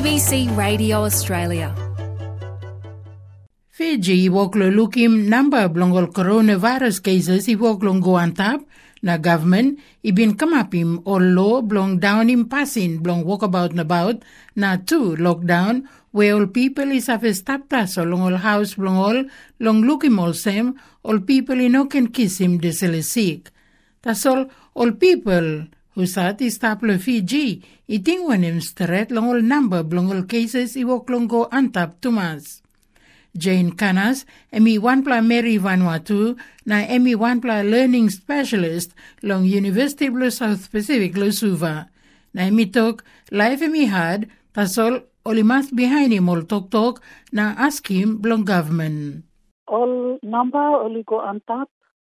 ABC Radio Australia. Fiji woklo lukim number blongol coronavirus cases I woklong go antap na government ibin kamapim or law blong down in passing blong walkabout na two lockdown where all people is have stapta so long all house blong all long lukim all same all people ino can kiss him desele sick. Tas all people who sat is taplo Fiji iting wanim stret long all number blong all cases I woklong go antap tumas. Jane Canas, Emi Wanpla Mary Vanuatu, na Emi Wanpla Learning Specialist long University of South Pacific lo Suva. Na Emi tok, life Emi had, tasol olimas behind him all tok na ask him blong government. All number oligo antap,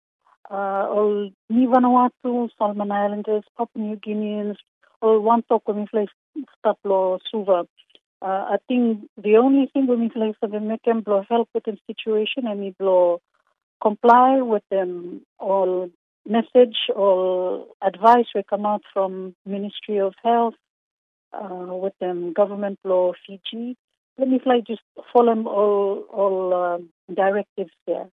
all Ni Vanuatu, Solomon Islanders, Papua New Guineans, all one talk when we play stop lo Suva. I think the only thing we need to make them help with the situation and we comply with them all message or advice we come out from Ministry of Health with them government law Fiji. Let me just follow them all directives there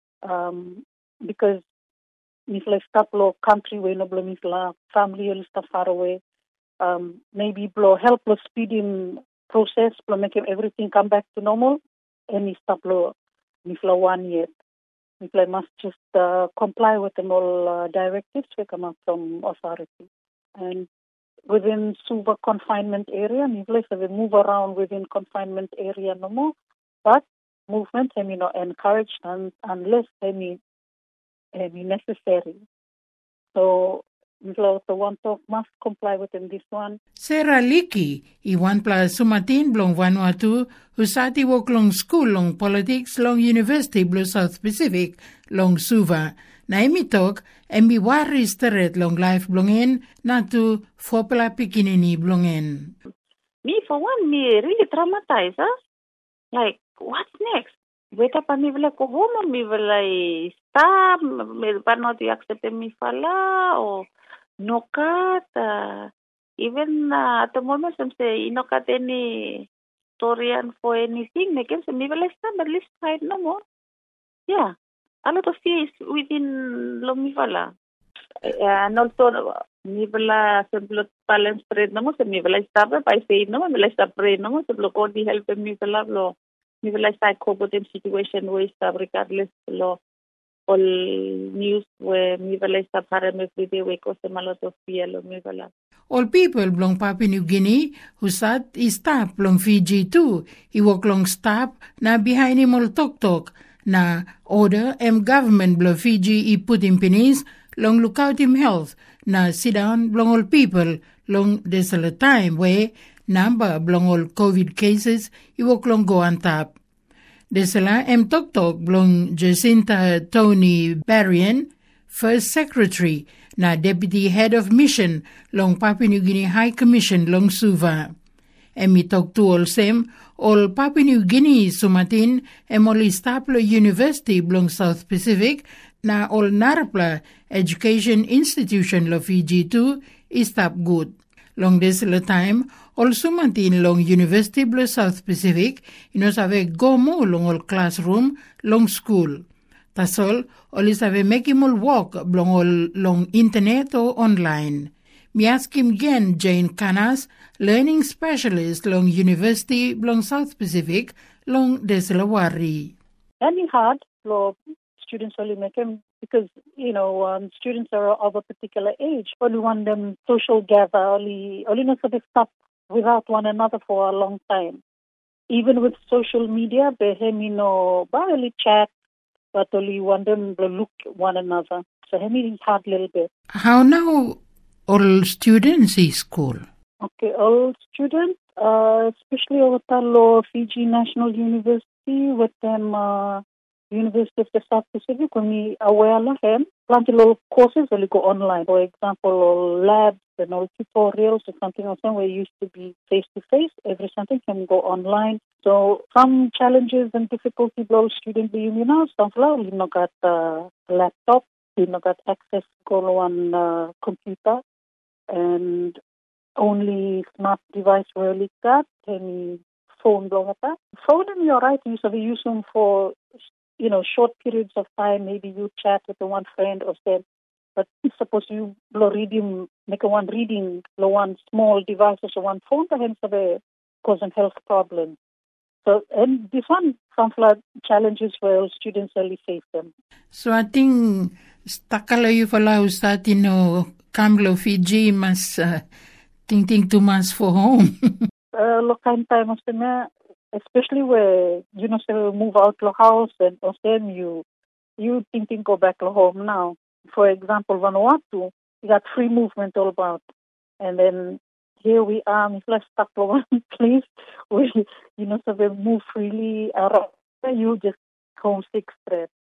because if stop law country we no family or stuff far away maybe help speeding process to make everything come back to normal and we stop law 1 year. We must just comply with them all directives we come out from authority. And within Suva confinement area, we move around within confinement area no more, but movement is not encouraged unless necessary. So the one talk must comply within this one. Sarah Leakey, I Wanpla Sumatin blong Vanuatu, who sati wok long school long politics long University blong South Pacific long Suva. Na emi tok, emi wari steret long life blongen, na tu fopla pikinini blongen. Me, for one, me really traumatized, huh? Like, what's next? Weta pa mi vela ko home, mi vela stop, mi pa not accept mi fala, or no cut, even at the moment, some say, no cut any Torian for anything, they can say, me vela stop, but let's try no more. Yeah, a lot of fear is within Lomivala. And also, me vela simple balance spread no more, so me vela stop, I say no more, me vela stop pray no more, so block all the help me vela blow. Me vela start cope with the situation where stop regardless law. All news where me vela stop harem every day we cause them a lot of fear lo me vela. All people belong Papua New Guinea who sat is stop long Fiji too. He walk long stop na behind him all talk na order government belong Fiji I put in penis long look out him health na sit down belong all people long desolate time where number belong all COVID cases he walk long go on top. Desala tok blong Jacinta Tony Barrian, First Secretary, na Deputy Head of Mission long Papua New Guinea High Commission long Suva. Emi tok tu all same, all Papua New Guinea sumatin emoli staplo University blong South Pacific na all Narapla Education Institution lo Fiji too is tap good. Long desala time, all sumatin long University blong South Pacific, inos ave go mo long all classroom, long school. Tasol, all is ave make him all walk blong all long internet or online. Me ask him again, Jane Canas, Learning Specialist long University blong South Pacific, long Desalawari. Any hard for students only make them because, students are of a particular age. Only want them social gather, only not sort of stop without one another for a long time. Even with social media, they barely chat, but only want them to look one another. So it's hard a little bit. How now all students in school? Okay, all students, especially over the Fiji National University with them University of the South Pacific, when we aware of them, plenty of courses will go online. For example, all labs and all tutorials or something else where it used to be face-to-face, every something can go online. So some challenges and difficulties those students do now, some you not got laptop, you not got access to go on computer, and only smart device really got any phone blogata. Phone, you're right, you should use them for, short periods of time. Maybe you chat with the one friend or say, but suppose you reading, make a one reading, one small devices or one phone, hence causing health problems. So, and this one, some challenges where students only face them. So I think stakala you falau Kamlo Fiji mas ting tu mas for home. Lokain time especially where so move out the house and then you thinking go back to home now. For example, Vanuatu, you got free movement all about, and then here we are, if let's stuck to one place where so we move freely around, you just homesick straight.